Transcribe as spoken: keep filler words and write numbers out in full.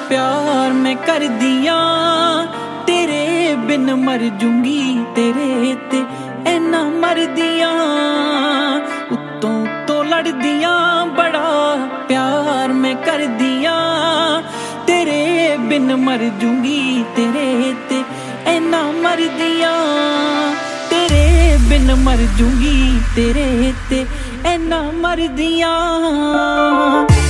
प्यार मैं कर दिया तेरे बिन मर जूंगी तेरे ते ऐना मर दिया उत्तों उत्तों लड़ दिया बड़ा प्यार मैं कर दिया तेरे बिन मर जूंगी तेरे ते ऐना मर दिया तेरे बिन मर जूंगी तेरे ते ऐना मर दिया।